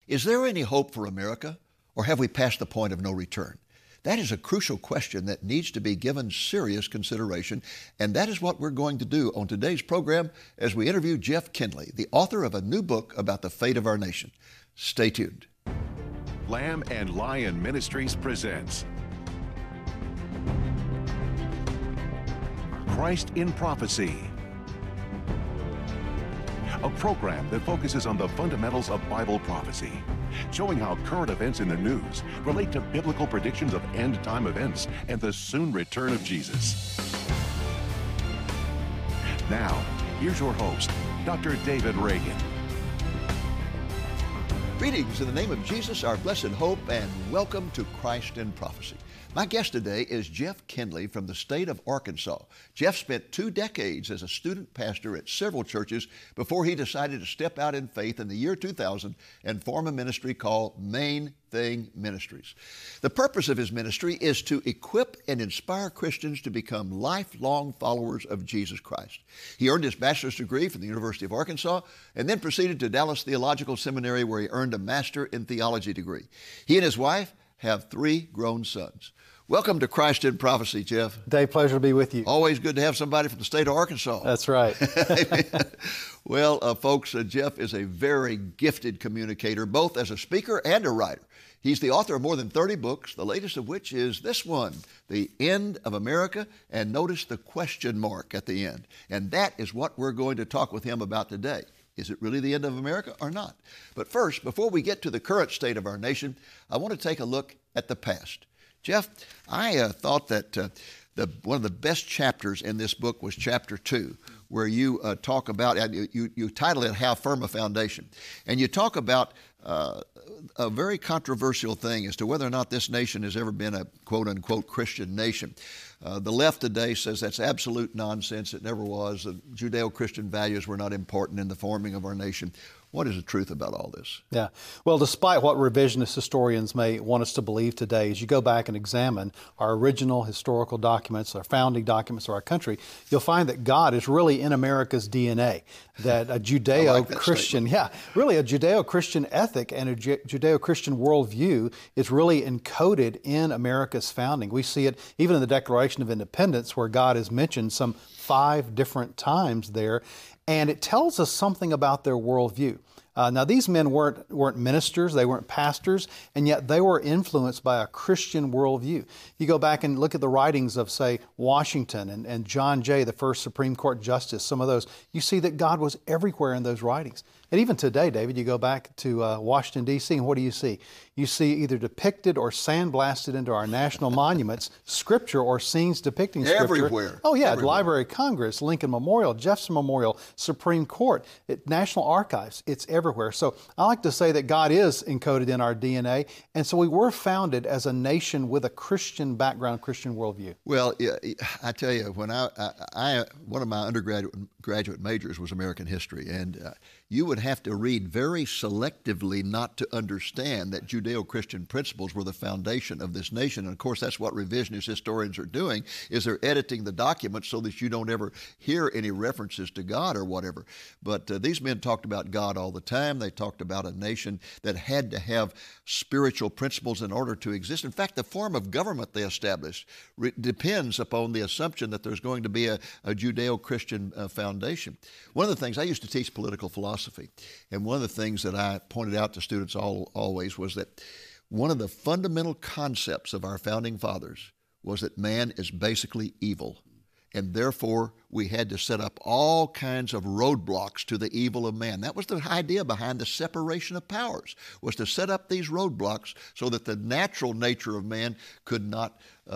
Is there any hope for America, or have we passed the point of no return? That is a crucial question that needs to be given serious consideration, and that is what we're going to do on today's program as we interview Jeff Kinley, the author of a new book about the fate of our nation. Stay tuned. Lamb and Lion Ministries presents Christ in Prophecy, a program that focuses on the fundamentals of Bible prophecy, showing how current events in the news relate to biblical predictions of end-time events and the soon return of Jesus. Now, here's your host, Dr. David Reagan. Greetings in the name of Jesus, our blessed hope, and welcome to Christ in Prophecy. My guest today is Jeff Kinley from the state of Arkansas. Jeff spent 2 decades as a student pastor at several churches before he decided to step out in faith in the year 2000 and form a ministry called Main Thing Ministries. The purpose of his ministry is to equip and inspire Christians to become lifelong followers of Jesus Christ. He earned his bachelor's degree from the University of Arkansas and then proceeded to Dallas Theological Seminary, where he earned a master in theology degree. He and his wife have 3 grown sons. Welcome to Christ in Prophecy, Jeff. Dave, pleasure to be with you. Always good to have somebody from the state of Arkansas. That's right. Well, folks, Jeff is a very gifted communicator, both as a speaker and a writer. He's the author of more than 30 books, the latest of which is this one, The End of America, and notice the question mark at the end. And that is what we're going to talk with him about today. Is it really the end of America or not? But first, before we get to the current state of our nation, I want to take a look at the past. Jeff, I thought that one of the best chapters in this book was chapter 2, where you talk about, you title it How Firm a Foundation. And you talk about a very controversial thing as to whether or not this nation has ever been a quote-unquote Christian nation. The left today says that's absolute nonsense. It never was. Judeo-Christian values were not important in the forming of our nation. What is the truth about all this? Yeah. Well, despite what revisionist historians may want us to believe today, as you go back and examine our original historical documents, our founding documents of our country, you'll find that God is really in America's DNA, that a Judeo-Christian, really a Judeo-Christian ethic and a Judeo-Christian worldview is really encoded in America's founding. We see it even in the Declaration of Independence, where God is mentioned some 5 different times there, and it tells us something about their worldview. Now, these men weren't ministers, they weren't pastors, and yet they were influenced by a Christian worldview. You go back and look at the writings of, say, Washington and John Jay, the first Supreme Court Justice, some of those, you see that God was everywhere in those writings. And even today, David, you go back to Washington, D.C., and what do you see? You see either depicted or sandblasted into our national monuments Scripture or scenes depicting Scripture. Everywhere. Oh, yeah, Everywhere. Library of Congress, Lincoln Memorial, Jefferson Memorial, Supreme Court, National Archives. It's everywhere. So I like to say that God is encoded in our DNA, and so we were founded as a nation with a Christian background, Christian worldview. Well, I tell you, when one of my undergraduate majors was American history, and you would have to read very selectively not to understand that Judeo-Christian principles were the foundation of this nation. And of course, that's what revisionist historians are doing, is they're editing the documents so that you don't ever hear any references to God or whatever. But these men talked about God all the time. They talked about a nation that had to have spiritual principles in order to exist. In fact, the form of government they established depends upon the assumption that there's going to be a Judeo-Christian foundation. One of the things, I used to teach political philosophy, and one of the things that I pointed out to students always was that one of the fundamental concepts of our founding fathers was that man is basically evil, and therefore we had to set up all kinds of roadblocks to the evil of man. That was the idea behind the separation of powers, was to set up these roadblocks so that the natural nature of man could not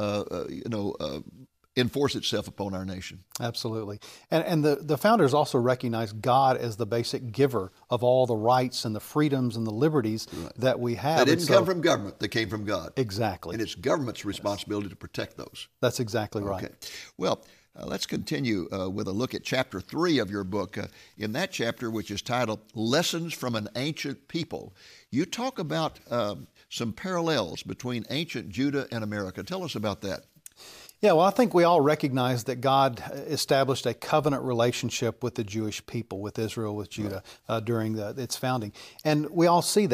enforce itself upon our nation. Absolutely. And the founders also recognized God as the basic giver of all the rights and the freedoms and the liberties that we have. They didn't come from government, they came from God. Exactly. And it's government's responsibility to protect those. That's exactly right. Okay. Well, let's continue with a look at chapter 3 of your book. In that chapter, which is titled Lessons from an Ancient People, you talk about some parallels between ancient Judah and America. Tell us about that. Yeah, well, I think we all recognize that God established a covenant relationship with the Jewish people, with Israel, with Judah, during its founding. And we all see that.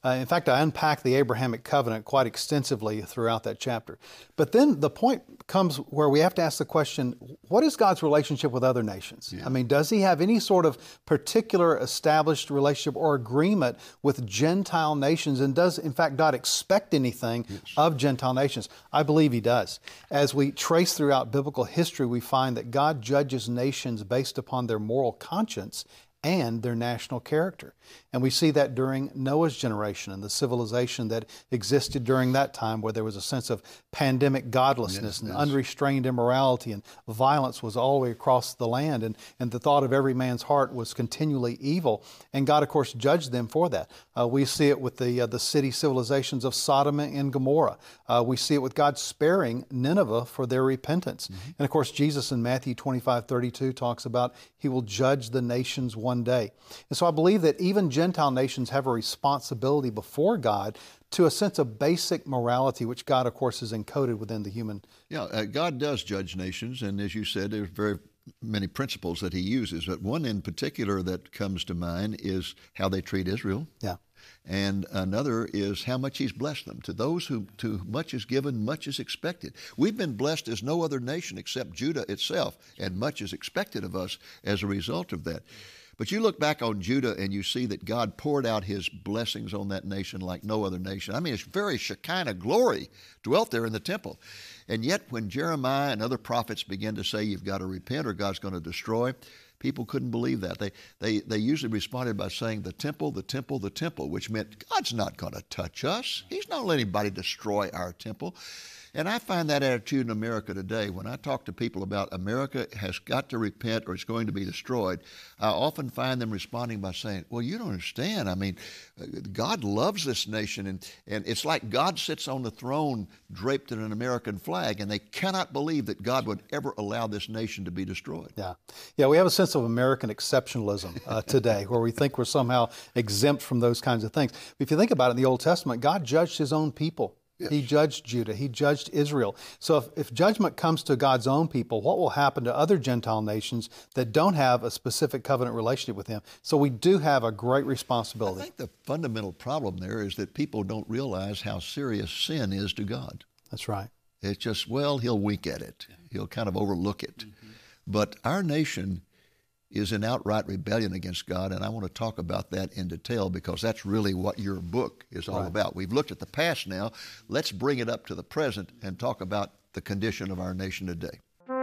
In fact, I unpack the Abrahamic covenant quite extensively throughout that chapter. But then the point comes where we have to ask the question, what is God's relationship with other nations? Yeah. I mean, does he have any sort of particular established relationship or agreement with Gentile nations? And does, in fact, God expect anything of Gentile nations? I believe he does. As we trace throughout biblical history, we find that God judges nations based upon their moral conscience and their national character. And we see that during Noah's generation and the civilization that existed during that time, where there was a sense of pandemic godlessness and unrestrained immorality, and violence was all the way across the land, and the thought of every man's heart was continually evil. And God, of course, judged them for that. We see it with the city civilizations of Sodom and Gomorrah. We see it with God sparing Nineveh for their repentance. And of course, Jesus in Matthew 25:32 talks about he will judge the nations one day. And so I believe that even Gentile nations have a responsibility before God to a sense of basic morality, which God, of course, has encoded within the human. Yeah, God does judge nations, and as you said, there's very many principles that he uses, but one in particular that comes to mind is how they treat Israel. Yeah. And another is how much he's blessed them. To those who to much is given, much is expected. We've been blessed as no other nation except Judah itself, and much is expected of us as a result of that. But you look back on Judah and you see that God poured out his blessings on that nation like no other nation. I mean, it's very Shekinah glory dwelt there in the temple. And yet when Jeremiah and other prophets began to say you've got to repent or God's going to destroy, people couldn't believe that. They usually responded by saying the temple, the temple, the temple, which meant God's not going to touch us. He's not letting anybody destroy our temple. And I find that attitude in America today. When I talk to people about America has got to repent or it's going to be destroyed, I often find them responding by saying, well, you don't understand. I mean, God loves this nation, and it's like God sits on the throne draped in an American flag, and they cannot believe that God would ever allow this nation to be destroyed. Yeah, we have a sense of American exceptionalism today, where we think we're somehow exempt from those kinds of things. If you think about it, in the Old Testament, God judged his own people. Yes. He judged Judah. He judged Israel. So if judgment comes to God's own people, what will happen to other Gentile nations that don't have a specific covenant relationship with him? So we do have a great responsibility. I think the fundamental problem there is that people don't realize how serious sin is to God. That's right. It's just, well, he'll wink at it. He'll kind of overlook it. But our nation is in outright rebellion against God, and I want to talk about that in detail because that's really what your book is all about. We've looked at the past now. Let's bring it up to the present and talk about the condition of our nation today.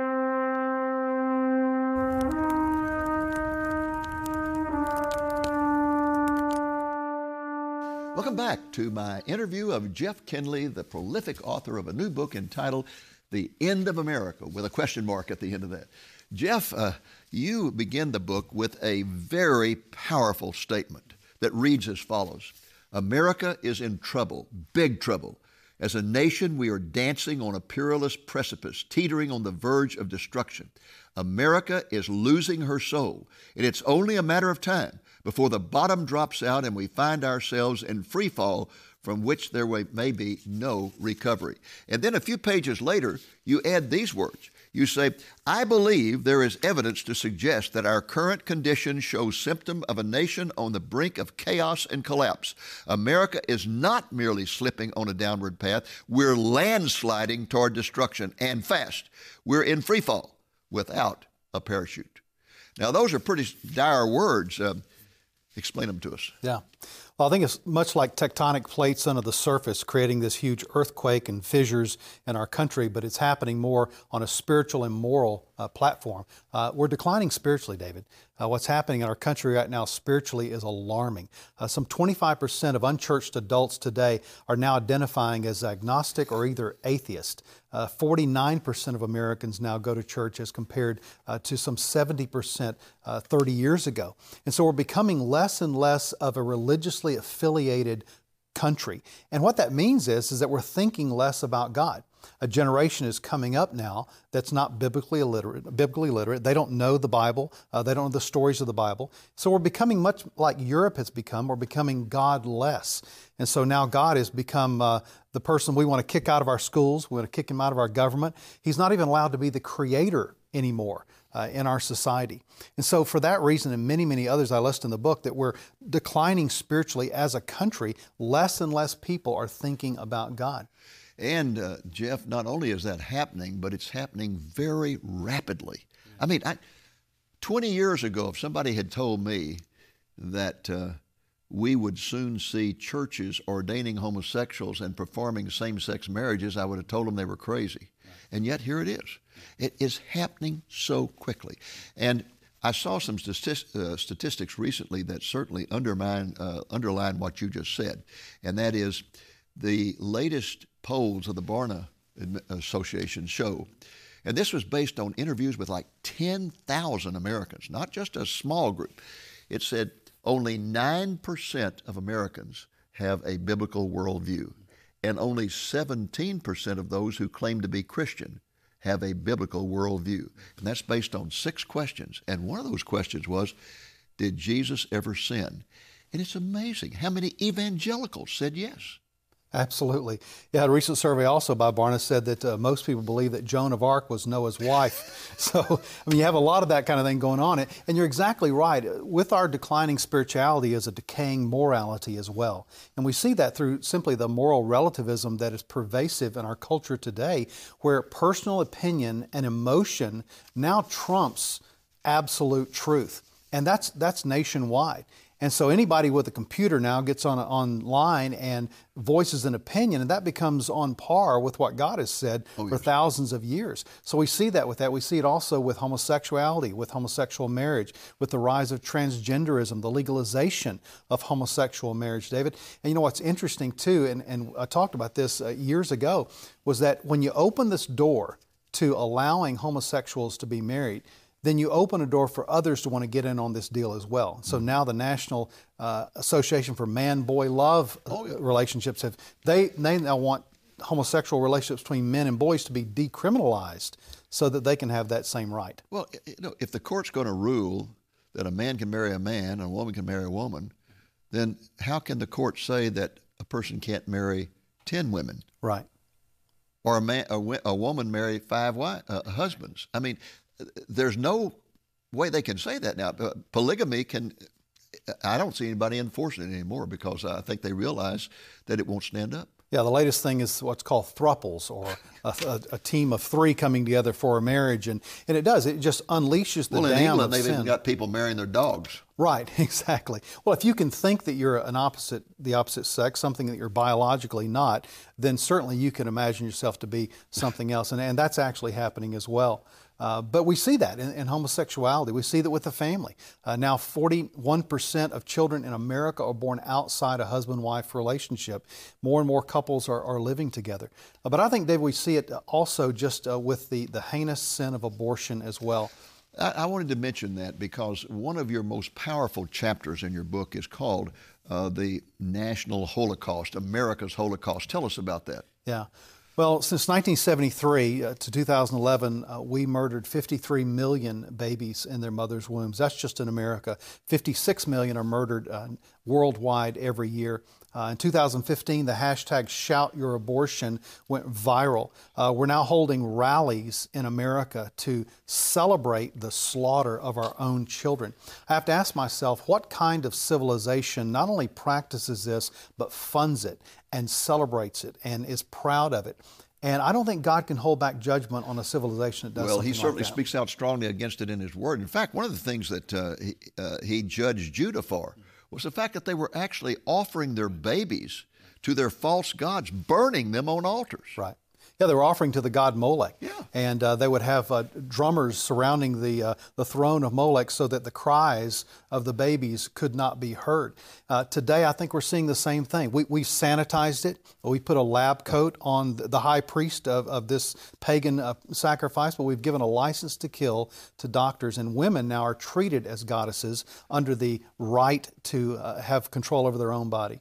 Welcome back to my interview of Jeff Kinley, the prolific author of a new book entitled The End of America, with a question mark at the end of that. Jeff, you begin the book with a very powerful statement that reads as follows. America is in trouble, big trouble. As a nation, we are dancing on a perilous precipice, teetering on the verge of destruction. America is losing her soul, and it's only a matter of time before the bottom drops out and we find ourselves in free fall from which there may be no recovery. And then a few pages later, you add these words. You say, I believe there is evidence to suggest that our current condition shows symptom of a nation on the brink of chaos and collapse. America is not merely slipping on a downward path. We're landsliding toward destruction, and fast. We're in free fall without a parachute. Now, those are pretty dire words. Explain them to us. Yeah. Well, I think it's much like tectonic plates under the surface creating this huge earthquake and fissures in our country, but it's happening more on a spiritual and moral platform. We're declining spiritually, David. What's happening in our country right now spiritually is alarming. Some 25% of unchurched adults today are now identifying as agnostic or either atheist. 49% of Americans now go to church as compared to some 70% 30 years ago. And so we're becoming less and less of a religiously affiliated country. And what that means is that we're thinking less about God. A generation is coming up now that's not biblically literate. They don't know the Bible. They don't know the stories of the Bible. So we're becoming much like Europe has become. We're becoming godless. And so now God has become the person we want to kick out of our schools. We want to kick him out of our government. He's not even allowed to be the creator anymore. in our society. And so for that reason and many, many others I list in the book, that we're declining spiritually as a country. Less and less people are thinking about God. And Jeff, not only is that happening, but it's happening very rapidly. I mean, 20 years ago, if somebody had told me that we would soon see churches ordaining homosexuals and performing same-sex marriages, I would have told them they were crazy. And yet here it is. It is happening so quickly. And I saw some statistics recently that certainly underline what you just said, and that is the latest polls of the Barna Association show, and this was based on interviews with like 10,000 Americans, not just a small group. It said only 9% of Americans have a biblical worldview, and only 17% of those who claim to be Christian have a biblical worldview. And that's based on 6 questions. And one of those questions was, did Jesus ever sin? And it's amazing how many evangelicals said yes. Absolutely. Yeah, a recent survey also by Barna said that most people believe that Joan of Arc was Noah's wife. So, I mean, you have a lot of that kind of thing going on. And you're exactly right. With our declining spirituality is a decaying morality as well. And we see that through simply the moral relativism that is pervasive in our culture today, where personal opinion and emotion now trumps absolute truth. And that's nationwide. And so anybody with a computer now gets online and voices an opinion, and that becomes on par with what God has said for thousands of years. So we see that with that. We see it also with homosexuality, with homosexual marriage, with the rise of transgenderism, the legalization of homosexual marriage, David. And you know what's interesting too, and I talked about this years ago, was that when you open this door to allowing homosexuals to be married, then you open a door for others to want to get in on this deal as well. So now the National Association for Man-Boy Love relationships they now want homosexual relationships between men and boys to be decriminalized so that they can have that same right. Well, you know, if the court's going to rule that a man can marry a man and a woman can marry a woman, then how can the court say that a person can't marry 10 women? Right. Or a woman marry 5 husbands? I mean, there's no way they can say that now. Polygamy I don't see anybody enforcing it anymore because I think they realize that it won't stand up. Yeah, the latest thing is what's called thruples, or a team of 3 coming together for a marriage. And it does. It just unleashes the dam of sin. Well, in England, they've even got people marrying their dogs. Right, exactly. Well, if you can think that you're the opposite sex, something that you're biologically not, then certainly you can imagine yourself to be something else. And that's actually happening as well. But we see that in homosexuality. We see that with the family. Now 41% of children in America are born outside a husband-wife relationship. More and more couples are living together. But I think, Dave, we see it also just with the heinous sin of abortion as well. I wanted to mention that because one of your most powerful chapters in your book is called The National Holocaust, America's Holocaust. Tell us about that. Yeah. Well, since 1973 to 2011, we murdered 53 million babies in their mother's wombs. That's just in America. 56 million are murdered worldwide every year. In 2015, the hashtag #ShoutYourAbortion went viral. We're now holding rallies in America to celebrate the slaughter of our own children. I have to ask myself, what kind of civilization not only practices this, but funds it and celebrates it and is proud of it? And I don't think God can hold back judgment on a civilization that does something like that. Well, He certainly speaks out strongly against it in His Word. In fact, one of the things that He judged Judah for was the fact that they were actually offering their babies to their false gods, burning them on altars. Right. Yeah, they were offering to the god Molech. Yeah. And they would have drummers surrounding the throne of Molech so that the cries of the babies could not be heard. Today, I think we're seeing the same thing. We've sanitized it. We put a lab coat on the high priest of this pagan sacrifice, but we've given a license to kill to doctors, and women now are treated as goddesses under the right to have control over their own body.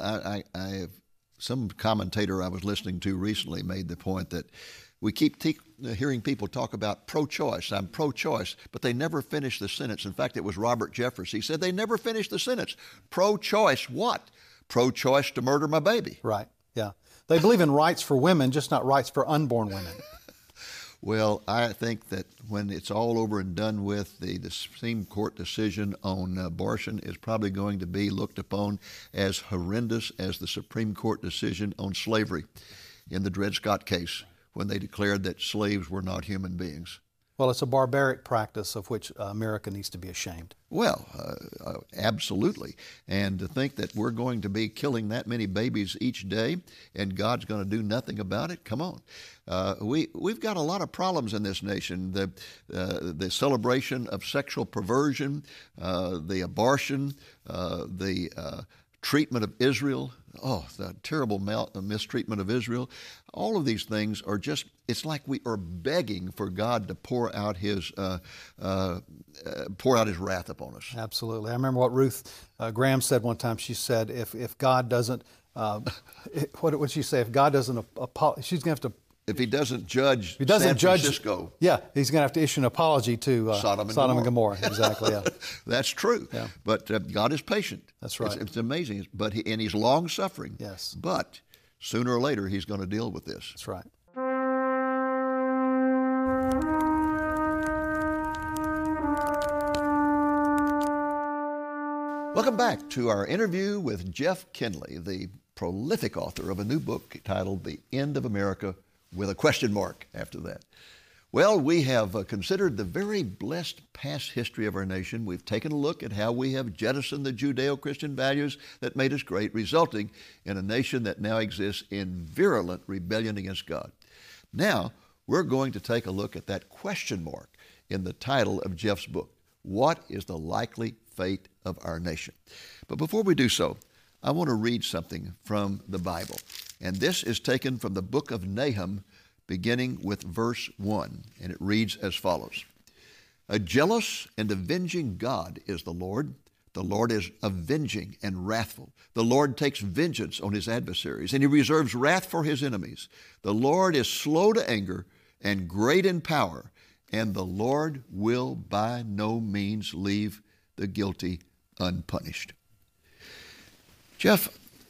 Some commentator I was listening to recently made the point that we keep hearing people talk about pro-choice. I'm pro-choice, but they never finish the sentence. In fact, it was Robert Jeffress. He said they never finished the sentence. Pro-choice what? Pro-choice to murder my baby. Right, yeah. They believe in rights for women, just not rights for unborn women. Well, I think that when it's all over and done with, the Supreme Court decision on abortion is probably going to be looked upon as horrendous as the Supreme Court decision on slavery in the Dred Scott case, when they declared that slaves were not human beings. Well, it's a barbaric practice of which America needs to be ashamed. Well, absolutely. And to think that we're going to be killing that many babies each day and God's going to do nothing about it, come on. We've got a lot of problems in this nation. The celebration of sexual perversion, the abortion, the treatment of Israel, the terrible mistreatment of Israel. All of these things are just, it's like we are begging for God to pour out His wrath upon us. Absolutely. I remember what Ruth Graham said one time. She said, if God doesn't, what would she say? If God doesn't, she's going to have to. If He doesn't judge San Francisco. Yeah, He's going to have to issue an apology to Sodom and Gomorrah. Exactly, yeah. That's true. Yeah. But God is patient. That's right. It's amazing. And He's long-suffering. Yes. But sooner or later, He's going to deal with this. That's right. Welcome back to our interview with Jeff Kinley, the prolific author of a new book titled The End of America, with a question mark after that. Well, we have considered the very blessed past history of our nation. We've taken a look at how we have jettisoned the Judeo-Christian values that made us great, resulting in a nation that now exists in virulent rebellion against God. Now, we're going to take a look at that question mark in the title of Jeff's book. What is the likely fate of our nation? But before we do so, I want to read something from the Bible. And this is taken from the book of Nahum, beginning with verse 1. And it reads as follows. A jealous and avenging God is the Lord. The Lord is avenging and wrathful. The Lord takes vengeance on His adversaries, and He reserves wrath for His enemies. The Lord is slow to anger and great in power, and the Lord will by no means leave the guilty unpunished. Jeff,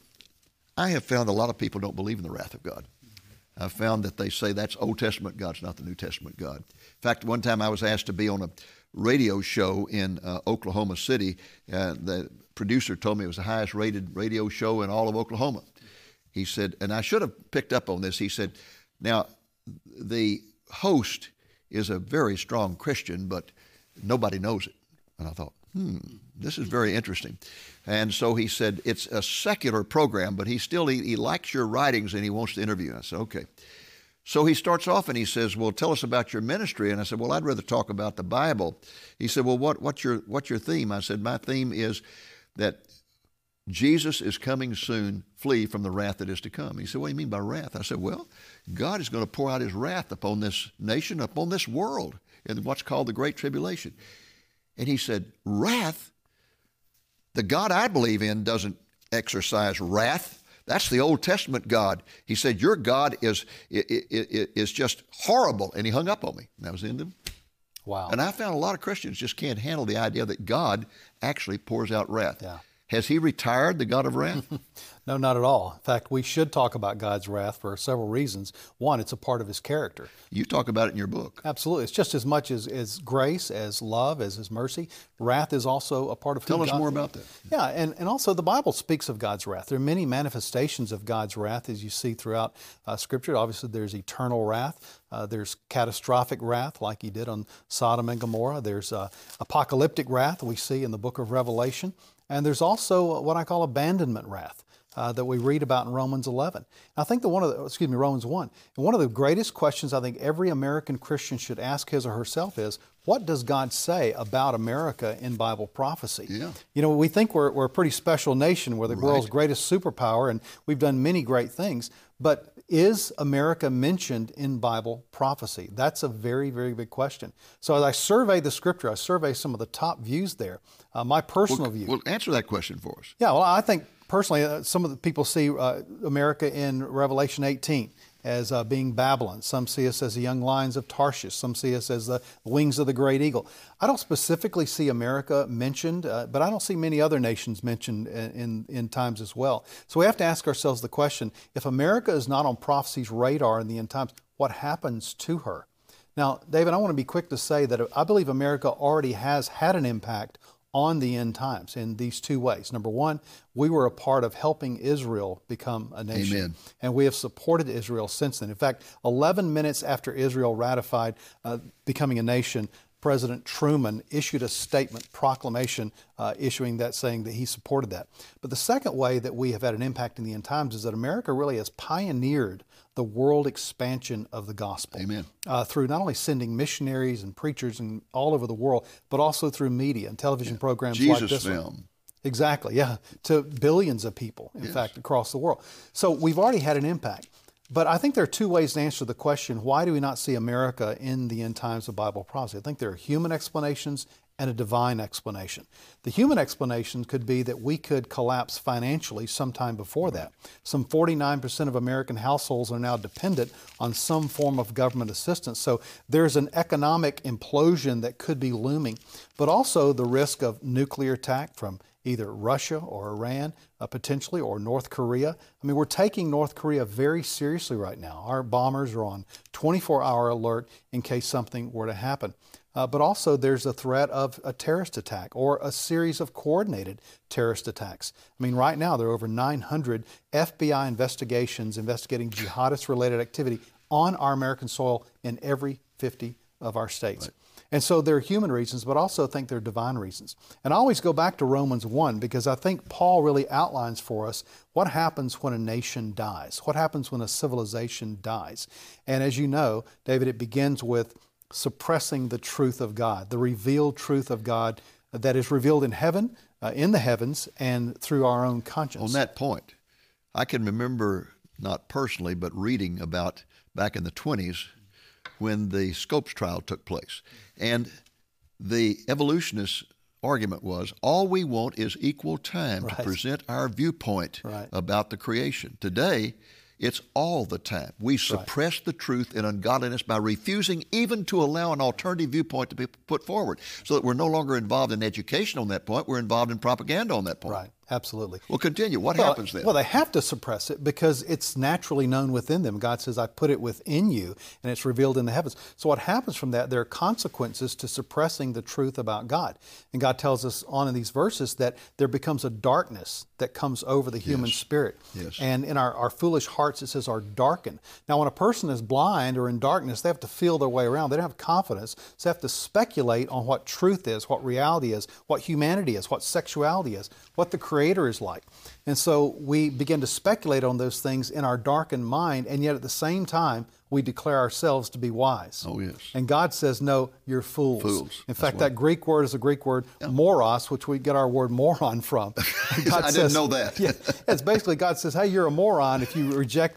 I have found a lot of people don't believe in the wrath of God. I've found that they say that's Old Testament God's not the New Testament God. In fact, one time I was asked to be on a radio show in Oklahoma City. The producer told me it was the highest rated radio show in all of Oklahoma. He said, and I should have picked up on this, he said, now the host is a very strong Christian, but nobody knows it. And I thought, this is very interesting. And so he said, it's a secular program, but he likes your writings and he wants to interview you. I said, okay. So he starts off and he says, well, tell us about your ministry. And I said, well, I'd rather talk about the Bible. He said, well, what's your theme? I said, my theme is that Jesus is coming soon, flee from the wrath that is to come. He said, what do you mean by wrath? I said, well, God is going to pour out His wrath upon this nation, upon this world, in what's called the Great Tribulation. And he said, wrath? The God I believe in doesn't exercise wrath. That's the Old Testament God. He said, your God is just horrible. And he hung up on me. And that was the end of him. Wow. And I found a lot of Christians just can't handle the idea that God actually pours out wrath. Yeah. Has He retired, the God of wrath? No, not at all. In fact, we should talk about God's wrath for several reasons. One, it's a part of His character. You talk about it in your book. Absolutely. It's just as much as grace, as love, as His mercy. Wrath is also a part of Tell us more about that. Yeah, and also the Bible speaks of God's wrath. There are many manifestations of God's wrath as you see throughout Scripture. Obviously, there's eternal wrath. There's catastrophic wrath like He did on Sodom and Gomorrah. There's apocalyptic wrath we see in the book of Revelation. And there's also what I call abandonment wrath that we read about in Romans 11. I think Romans 1. And one of the greatest questions I think every American Christian should ask his or herself is, what does God say about America in Bible prophecy? Yeah. You know, we think we're a pretty special nation. We're the world's greatest superpower, and we've done many great things. But is America mentioned in Bible prophecy? That's a very, very big question. So as I survey the Scripture, I survey some of the top views there. My personal view. Well, answer that question for us. Yeah, well, I think personally, some of the people see America in Revelation 18 as being Babylon. Some see us as the young lions of Tarshish. Some see us as the wings of the great eagle. I don't specifically see America mentioned, but I don't see many other nations mentioned in times as well. So we have to ask ourselves the question, if America is not on prophecy's radar in the end times, what happens to her? Now, David, I want to be quick to say that I believe America already has had an impact on the end times in these two ways. Number one, we were a part of helping Israel become a nation. Amen. And we have supported Israel since then. In fact, 11 minutes after Israel ratified becoming a nation, President Truman issued a statement, proclamation, issuing that, saying that he supported that. But the second way that we have had an impact in the end times is that America really has pioneered the world expansion of the gospel. Amen. Through not only sending missionaries and preachers and all over the world, but also through media and television programs like this Jesus one. film. Exactly, yeah, to billions of people, in fact, across the world. So we've already had an impact. But I think there are two ways to answer the question, why do we not see America in the end times of Bible prophecy? I think there are human explanations and a divine explanation. The human explanation could be that we could collapse financially sometime before that. Some 49% of American households are now dependent on some form of government assistance. So there's an economic implosion that could be looming, but also the risk of nuclear attack from either Russia or Iran, potentially, or North Korea. I mean, we're taking North Korea very seriously right now. Our bombers are on 24-hour alert in case something were to happen. But also there's a threat of a terrorist attack or a series of coordinated terrorist attacks. I mean, right now there are over 900 FBI investigations investigating jihadist-related activity on our American soil in every 50 of our states. Right. And so there are human reasons, but also I think there are divine reasons. And I always go back to Romans 1 because I think Paul really outlines for us what happens when a nation dies, what happens when a civilization dies. And as you know, David, it begins with suppressing the truth of God, the revealed truth of God that is revealed in heaven, in the heavens, and through our own conscience. On that point, I can remember, not personally, but reading about back in the 20s when the Scopes trial took place. And the evolutionists' argument was, all we want is equal time to present our viewpoint about the creation. Today, it's all the time. We suppress the truth in ungodliness by refusing even to allow an alternative viewpoint to be put forward, so that we're no longer involved in education on that point. We're involved in propaganda on that point. Right. Absolutely. Well, continue. What happens then? Well, they have to suppress it because it's naturally known within them. God says, I put it within you, and it's revealed in the heavens. So what happens from that, there are consequences to suppressing the truth about God. And God tells us on in these verses that there becomes a darkness that comes over the human spirit. Yes. And in our foolish hearts, it says, are darkened. Now, when a person is blind or in darkness, they have to feel their way around. They don't have confidence. So they have to speculate on what truth is, what reality is, what humanity is, what sexuality is, what the Creator is like. And so we begin to speculate on those things in our darkened mind, and yet at the same time, we declare ourselves to be wise. Oh, yes. And God says, no, you're fools. Fools. In fact, that Greek word is a Greek word, moros, which we get our word moron from. I didn't know that. It's basically God says, hey, you're a moron if you reject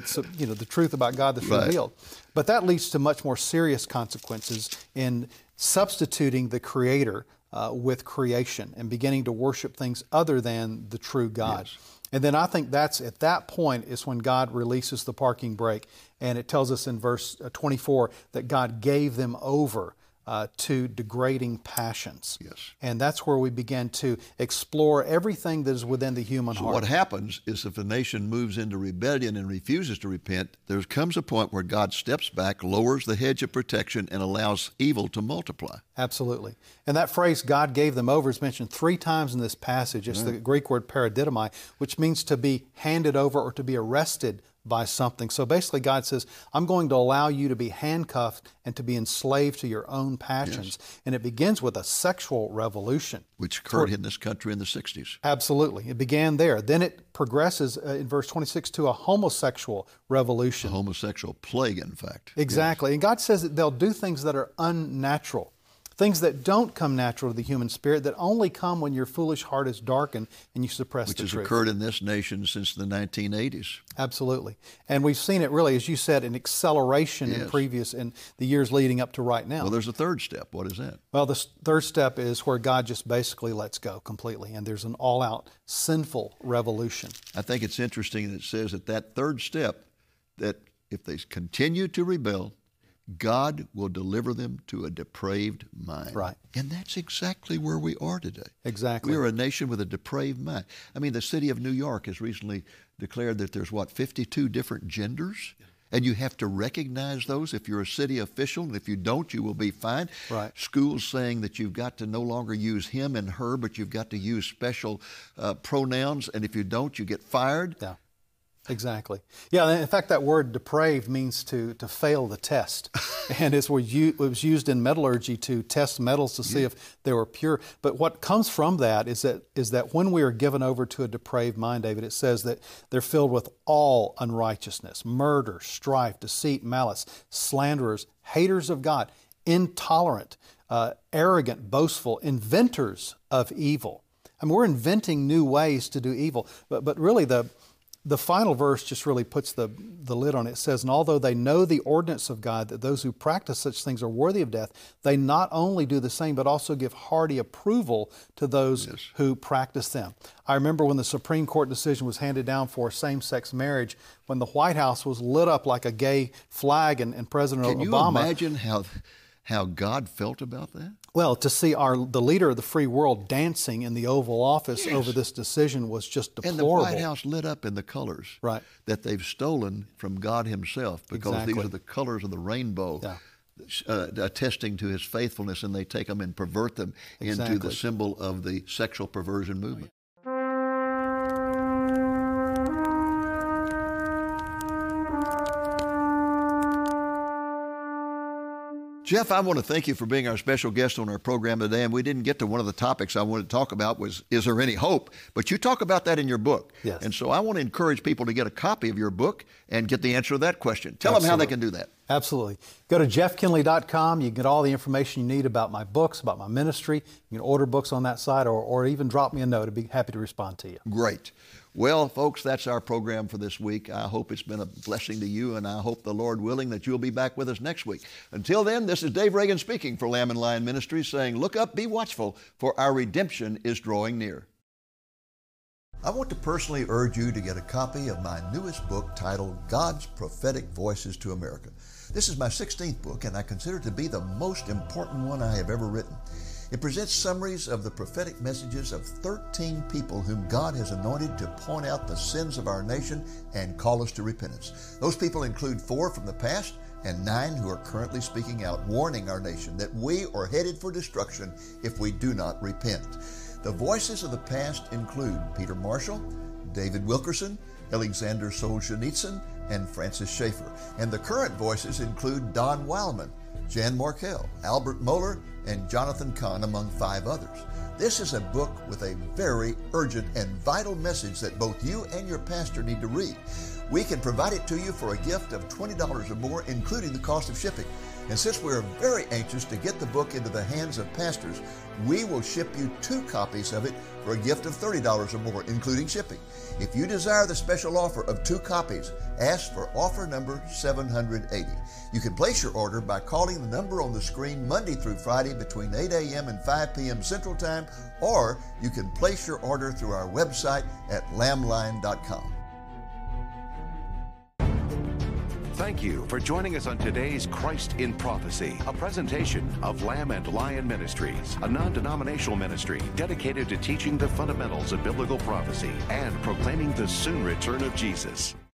the truth about God that's revealed. But that leads to much more serious consequences in substituting the Creator with creation and beginning to worship things other than the true God. Yes. And then I think that's at that point is when God releases the parking brake, and it tells us in verse 24 that God gave them over to degrading passions. Yes. And that's where we begin to explore everything that is within the human heart. What happens is if a nation moves into rebellion and refuses to repent, there comes a point where God steps back, lowers the hedge of protection, and allows evil to multiply. Absolutely. And that phrase, God gave them over, is mentioned 3 times in this passage. It's the Greek word paradidomai, which means to be handed over or to be arrested by something. So basically God says, I'm going to allow you to be handcuffed and to be enslaved to your own passions. Yes. And it begins with a sexual revolution. Which occurred in this country in the 60s. Absolutely. It began there. Then it progresses in verse 26 to a homosexual revolution. A homosexual plague, in fact. Exactly. Yes. And God says that they'll do things that are unnatural. Things that don't come natural to the human spirit, that only come when your foolish heart is darkened and you suppress the truth. Which has occurred in this nation since the 1980s. Absolutely. And we've seen it really, as you said, an acceleration in the years leading up to right now. Well, there's a third step. What is that? Well, the third step is where God just basically lets go completely, and there's an all-out sinful revolution. I think it's interesting that it says at that third step that if they continue to rebel, God will deliver them to a depraved mind. Right. And that's exactly where we are today. Exactly. We are a nation with a depraved mind. I mean, the city of New York has recently declared that there's, 52 different genders? And you have to recognize those if you're a city official, and if you don't, you will be fined. Right. Schools saying that you've got to no longer use him and her, but you've got to use special pronouns, and if you don't, you get fired. Yeah. Exactly. Yeah, in fact, that word depraved means to fail the test. And it was used in metallurgy to test metals to see if they were pure. But what comes from that is that when we are given over to a depraved mind, David, it says that they're filled with all unrighteousness, murder, strife, deceit, malice, slanderers, haters of God, intolerant, arrogant, boastful, inventors of evil. I mean, we're inventing new ways to do evil. But really the final verse just really puts the lid on it. It says, and although they know the ordinance of God, that those who practice such things are worthy of death, they not only do the same, but also give hearty approval to those who practice them. I remember when the Supreme Court decision was handed down for same-sex marriage, when the White House was lit up like a gay flag, and President Obama... Can you imagine how God felt about that? Well, to see the leader of the free world dancing in the Oval Office over this decision was just deplorable. And the White House lit up in the colors that they've stolen from God himself, because these are the colors of the rainbow, attesting to his faithfulness, and they take them and pervert them into the symbol of the sexual perversion movement. Jeff, I want to thank you for being our special guest on our program today. And we didn't get to one of the topics I wanted to talk about was, is there any hope? But you talk about that in your book. Yes. And so I want to encourage people to get a copy of your book and get the answer to that question. Tell them how they can do that. Absolutely. Go to jeffkinley.com. You can get all the information you need about my books, about my ministry. You can order books on that site, or even drop me a note. I'd be happy to respond to you. Great. Well, folks, that's our program for this week. I hope it's been a blessing to you, and I hope, the Lord willing, that you'll be back with us next week. Until then, this is Dave Reagan speaking for Lamb and Lion Ministries, saying, look up, be watchful, for our redemption is drawing near. I want to personally urge you to get a copy of my newest book titled God's Prophetic Voices to America. This is my 16th book, and I consider it to be the most important one I have ever written. It presents summaries of the prophetic messages of 13 people whom God has anointed to point out the sins of our nation and call us to repentance. Those people include 4 from the past and 9 who are currently speaking out, warning our nation that we are headed for destruction if we do not repent. The voices of the past include Peter Marshall, David Wilkerson, Alexander Solzhenitsyn, and Francis Schaeffer. And the current voices include Don Wildman, Jan Markell, Albert Mohler, and Jonathan Cahn, among 5 others. This is a book with a very urgent and vital message that both you and your pastor need to read. We can provide it to you for a gift of $20 or more, including the cost of shipping. And since we're very anxious to get the book into the hands of pastors, we will ship you 2 copies of it for a gift of $30 or more, including shipping. If you desire the special offer of 2 copies, ask for offer number 780. You can place your order by calling the number on the screen Monday through Friday between 8 a.m. and 5 p.m. Central Time, or you can place your order through our website at lambline.com. Thank you for joining us on today's Christ in Prophecy, a presentation of Lamb and Lion Ministries, a non-denominational ministry dedicated to teaching the fundamentals of biblical prophecy and proclaiming the soon return of Jesus.